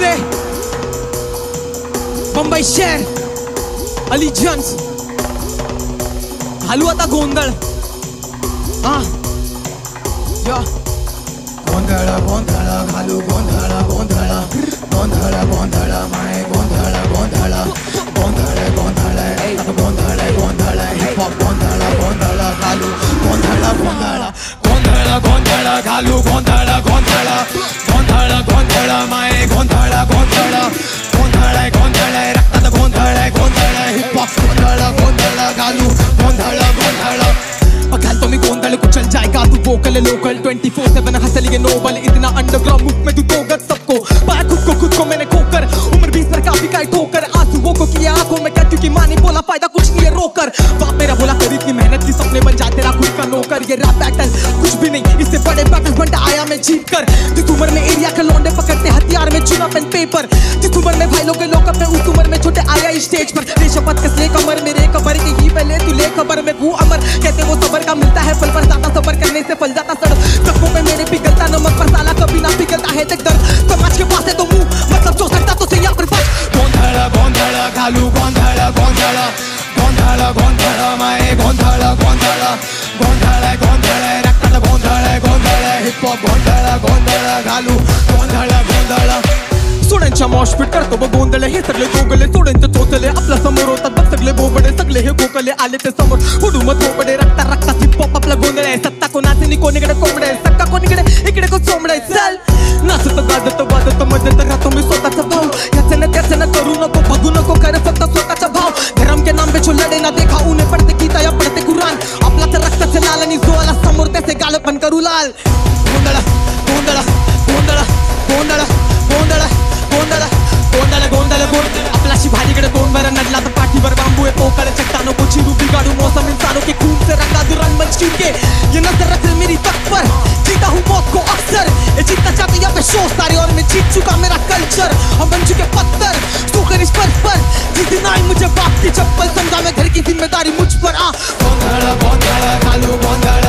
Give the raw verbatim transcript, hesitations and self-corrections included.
okay Mumbai शहर अलिजन्स घालू आता गोंधळ हा गोंधळ गोंधळ घालू गोंधळ गोंधळ गोंधळ गोंधळ माय गोंधळ गोंधळ गोंधळ गोंधळ गोंधळ गोंधळ हिप हॉप गोंधळ गोंधळ घालू गोंधळ गोंधळ गोंधळ गोंधळ घालू गोंधळ गोंधळ गोंधळ गोंधळ माय गोंधळ गोंधळ गोंधळ गोंधळ रक्तात गोंधळ गोंधळ हिप हॉप गोंधळ गोंधळ घालू गोंधळ गोंधळ घालतो मी गोंधळ कुचल जाएगा तू vocal local twenty four seven हंसलिए नोबल इतना अंडरग्राउंड मुख में तू तोगत सबको पाया खुद को खुद को मैंने खोकर उम्र बीस पर काफी का ठोकर आंसुओं को किया आंखों में क्या क्योंकि माँ ने बोला फायदा कुछ नहीं है रोकर बाप मेरा बोला कर इतनी मेहनत की सपने बन जा तेरा खुद का नौकर ये रैप बैटल कुछ भी नहीं इससे बड़े बैटल बनता आया मैं जीत कर जिस उम्र में एरिया के लौंडे पकड़ते हथियार में चुना पेन पेपर जिस उम्र में भाई लोग लोग अपने उस उम्र में छोटे आया स्टेज पर रे शपथ कसले कमर मेरे कबर की ही पहले तू ले खबर में वो अमर कहते वो सबर का मिलता है फल पर ज्यादा सबर करने से फल जाता सड़ जख्मों पे मेरे पिघलता नमक पर साला कभी ना पिघलता है तक दर्द समाज के पास है तो मुंह मतलब जो सकता तो सही पर बच गोंधळ गोंधळ घालू गोंधळ गोंधळ गोंधळ गोंधळ माय गोंधळ गोंधळ गोंधळ गोंधळ रक्तात गोंधळ गोंधळ हिप हॉप गोंधळ गोंधळ घालू गोंधळ गोंधळ सोड्यांच्या मॉशपीट करतो बघ गोंधळ हे सगळे गोगले सोड्यांचे चोचले आपल्या समोर होतात बघ सगळे बोबडे सगळे हे गोगले आले ते समोर उडू मत बोबडे रक्ता रक्ता हिप हॉप आपला गोंधळ आहे सत्ता कोणाचे नि कोणीकडे कोंबडे सक्का कोणीकडे इकडे को चोंबडे चल नाचत गाजत वाजत मजेत राहतो मी स्वतःचा भाव याचं ना त्याचं ना करू नको बघू नको कर फक्त स्वतःचा भाव धर्म के नाम पे जो लड़े ना देखा उन्हें पढ़ते गीता या पढ़ते कुरान आपला तर रक्ताचे लाल आणि जो आला समोर त्याचे गाल पण करू लाल गोंधळ गोंधळ गोंधळ गोंधळ गोंधळ गोंधळ गोंधळ गोंधळ गोंधळ आपल्याशी भारीकडे दोन बार नडला तर पाठीवर बांबू है पोकळ चट्टानों को चिरू बिगाड़ू मौसम इंसानों के खून से रंगा दू रंग मंच के ये नजर रख मेरी तक पर जीता हूँ मौत को अक्सर ये जीतना चाहते यहाँ पे शो सारे और मैं जीत चुका मेरा कल्चर हम बन चुके पत्थर सोकर इस पर पर जिस दिन आई मुझे बाप की चप्पल समझा मैं घर की जिम्मेदारी मुझ पर आ गोंधळ गोंधळ घालू गोंधळ